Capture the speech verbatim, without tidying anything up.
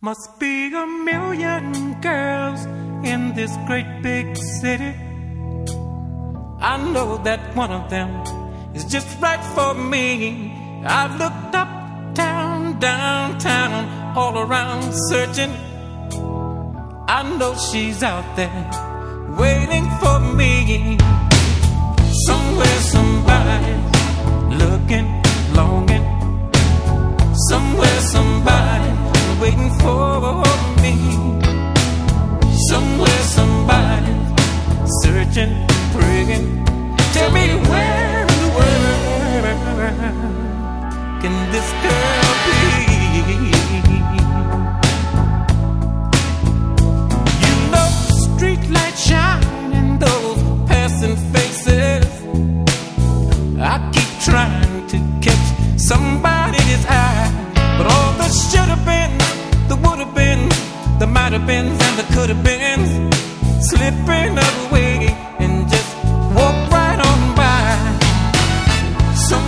Must be a million girls in this great big city. I know that one of them is just right for me. I've looked up, down, downtown, all around searching. I know she's out there waiting for me. Somewhere somebody's looking, longing. Somewhere somebody's waiting for me. Somewhere somebody's searching, praying. Tell me where in the world can this girl be? You know, street lights shine in those passing faces. I keep trying to catch somebody's eye, but all the should have been, the would have been, the might have been, and the could have been slipping away.